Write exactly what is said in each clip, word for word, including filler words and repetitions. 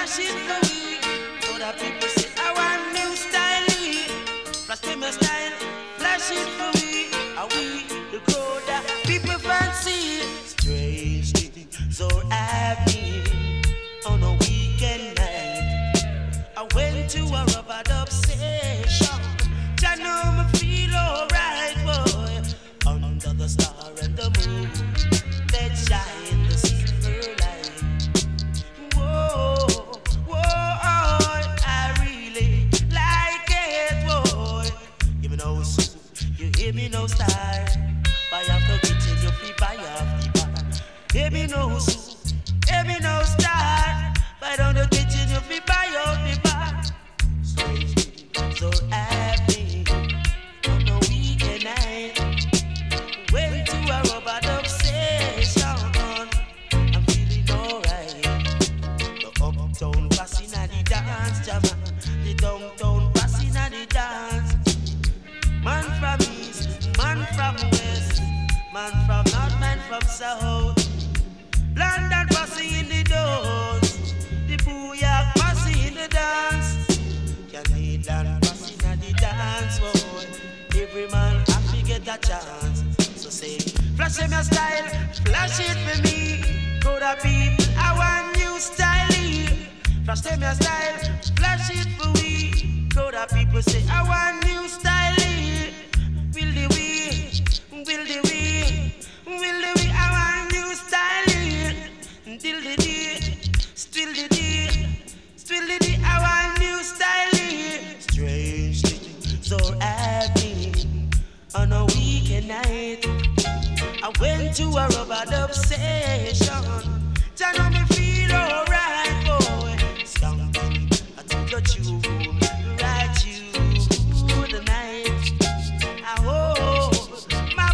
flash it for we. So that people say I want new style. Flash them your style, flash it for we. Are we the crowd that people fancy? Strange things so happy on a weekend night. I went to a rubber dub session. I know me feel alright, boy. Under the star and the moon, that shine the silver light. Whoa, whoa, I really like it, boy. Give me no soup, you hear me no style. Buy after kitchen, you feel buy off the bar. Hear me no soup, hear me no style. Buy down the kitchen, you feel buy off the bar. So happy on a weekend night. Went to a rubber dub session. I'm feeling alright. The uptown passing at the dance, jama. The downtown passing at the dance. Man from east, man from west, man from north, man from south. London passing in the doors, the booyah passing in the dance. Canadian passing at the dance, boy. Every man have to get a chance. So say, flash them your style, flash it for me. Go to people, I want new style. Flash them your style, flash it for we. Go to people, say, I want new style. Will the we, will the we, will the we, I want new style. Till the day, still the day, still the day, I want new style. Strange thing, so happy on a weekend night. I went to a rubber dub session. Tell know me feel alright, boy. Something I took your tune, right you the night. I hold my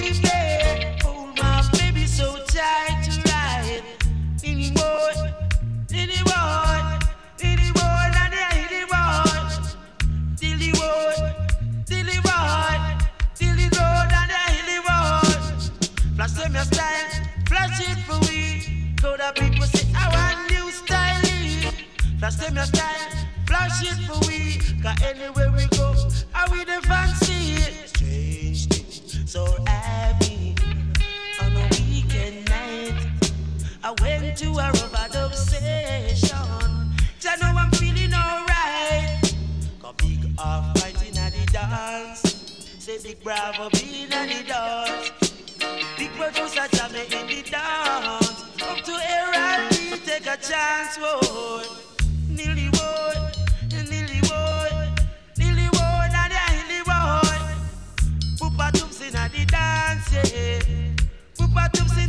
baby, hold my baby so tight to ride. Any boy, any boy, any boy, not there, any boy. Dilly boy, dilly boy, dilly boy, not there, any boy. Flash them your style, flash it for we. So that people say I want new style. Flash them your style, flash it for we. Cause anywhere we go, I we the fancy. Strange thing, so happy on a weekend night. I went to a rubber dub session. I know I'm feeling alright. Cause big off fighting at the dance. Say big bravo being at the dance. Big producer jamming in the dance. Come to here and me take a chance, boy. Nearly boy, nearly boy, nearly boy, now they're nearly boy. Poopa Toops in at the dance, yeah. Poopa Toops